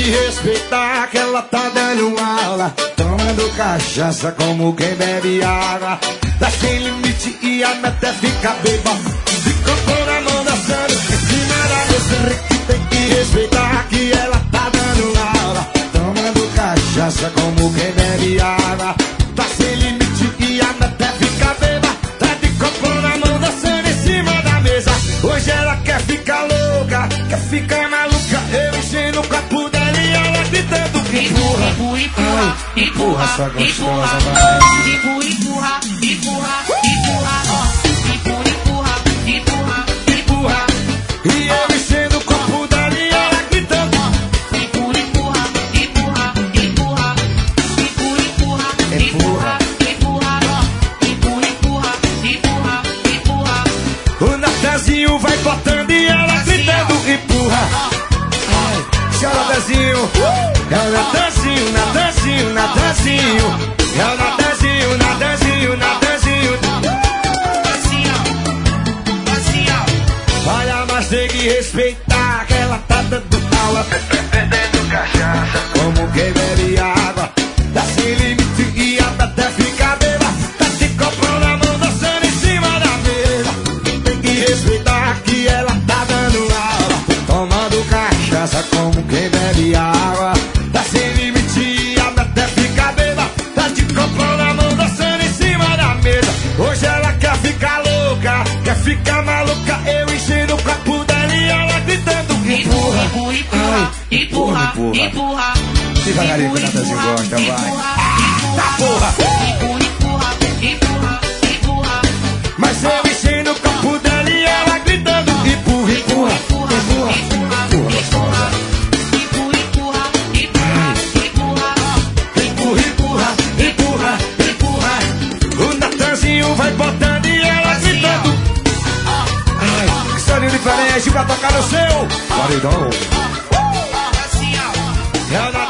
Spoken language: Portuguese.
que respeitar que ela tá dando aula, tomando cachaça como quem bebe água. Tá sem limite e a meta é ficar beba. Ficou por a mão dançando em cima da mesa. Tem que respeitar que ela tá dando aula, tomando cachaça como quem bebe água. Tá sem limite e a meta é ficar beba. Tá de copo na mão dançando em cima da mesa. Hoje ela quer ficar louca, quer ficar maluca. Eu enchendo o copo dela e ela gritando que empurra, empurra, empurra, essa gostosa, vai. Empurra, empurra, empurra, empurra, empurra, empurra, empurra, empurra. E eu enchendo o copo dela e ela gritando empurra, empurra, empurra, empurra, empurra, empurra, empurra, empurra, empurra, empurra, empurra. O Natanzinho vai botando e ela gritando empurra. Ai, chora Natanzinho. É o Natanzinho, Natanzinho, Natanzinho. É o Natanzinho, Natanzinho, Natanzinho. Assim, ó, assim, ó. Olha, mas tem que respeitar que ela tá dando aula, bebendo cachaça como quem bebe água. Tá sem limite e até ficar beba. Tá de copo na mão dançando em cima da mesa. Tem que respeitar que ela tá dando aula, tomando cachaça como quem bebe água. Tá sem limite e até ficar beba. Tá de copo na mão dançando em cima da mesa. Hoje ela quer ficar louca, quer ficar maluca. Eu enchendo o copo dela e ela gritando empurra, Empurra, empurra, empurra, empurra. Devagarinho que o Natanzinho gosta, vai. Tá porra! Empurra, empurra, empurra, empurra. Mas eu enchendo o copo dela e ela gritando empurra, empurra, empurra, empurra, gostosa. Empurra, empurra, empurra, empurra. Empurra, empurra, empurra. O Natanzinho vai botando e ela gritando. Ai, que soninho diferente pra tocar no seu paredão. Assim, ó. É o